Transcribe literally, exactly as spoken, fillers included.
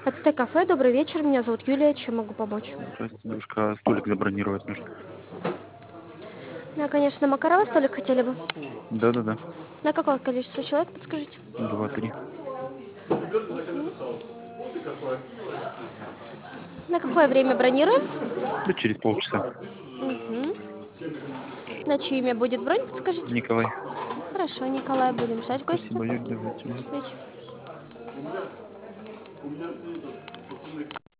АЦТ-кафе, добрый вечер, меня зовут Юлия, чем могу помочь? Здравствуйте, девушка, столик забронировать нужно. Да, конечно, Макарова столик хотели бы. Да-да-да. На какое количество человек, подскажите? Два-три. На какое время бронируем? Да через полчаса. Угу. На чье имя будет бронь, подскажите? Николай. Хорошо, Николай, будем ждать в гости. Спасибо, Юль, давайте. До встречи.